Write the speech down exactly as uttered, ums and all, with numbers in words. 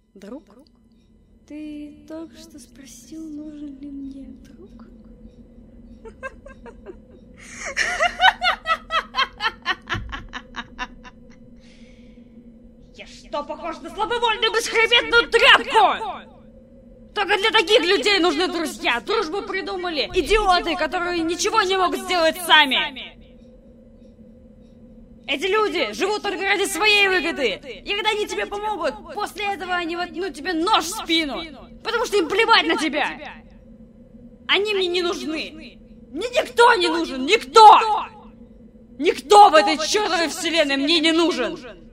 Друг? Ты только что спросил, нужен ли мне друг? Я что, похож на слабовольную бесхребетную тряпку? Только для таких людей нужны друзья. Дружбу придумали идиоты, которые ничего не могут сделать сами. Эти люди живут только ради своей выгоды. И когда они тебе помогут, после этого они воткнут тебе нож в спину. Потому что им плевать на тебя. Они мне не нужны. Мне никто не нужен, никто! Никто в этой чертовой вселенной мне не нужен!